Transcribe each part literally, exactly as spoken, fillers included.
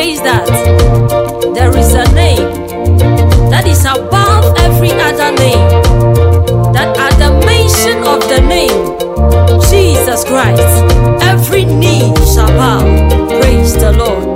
says that there is a name that is above every other name, that at the mention of the name Jesus Christ, every knee shall bow. Praise the Lord.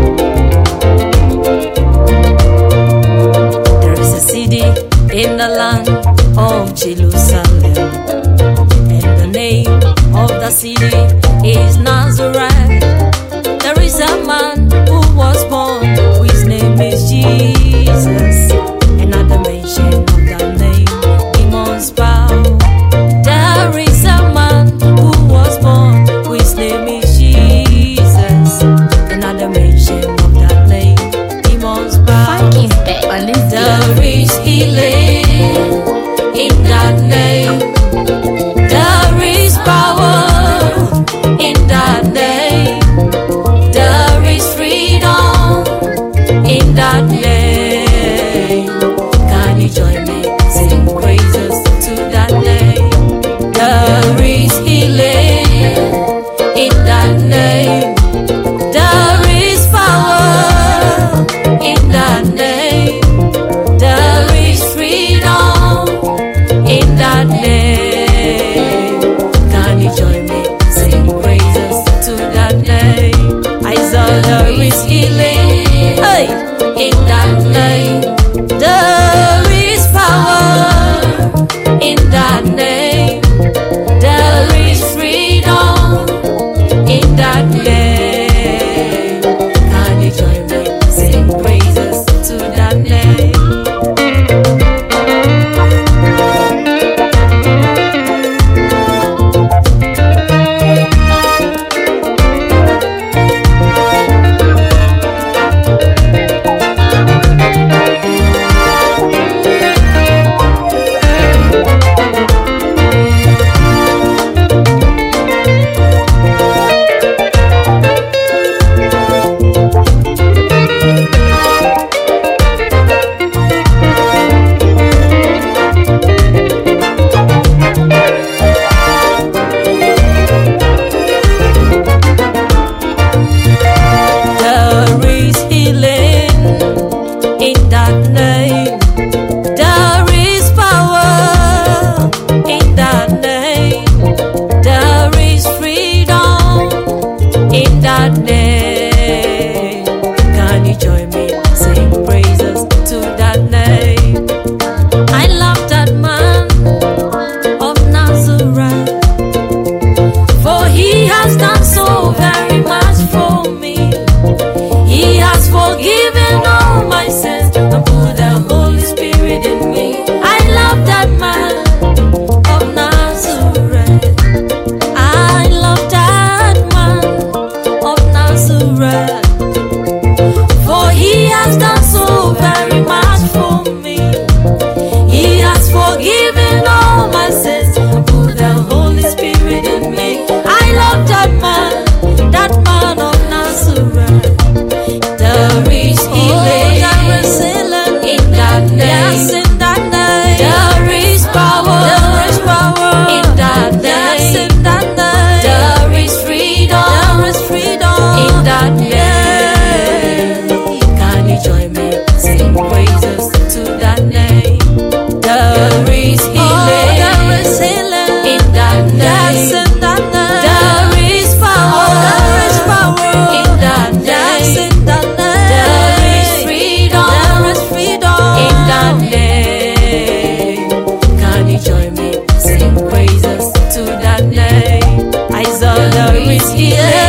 There is a city in the land of Jerusalem, and the name of the city is Nazareth. There is a man who was born, whose name is Jesus, and at the mention of that name, demons bow. There is a man who was born, whose name is Jesus, and at the mention of that name, demons bow. There is healing in that name. There is power in that name. There is freedom in that name. Can you join me? Sing praises to that name. There is healing in that name. There is power in that name. There is freedom in that name. Can you join me? Sing praises to that name. I saw there is healing, hey, in that name. There is power in that name. There is freedom in that name. Can you join me? Sing praises to that name. Yeah.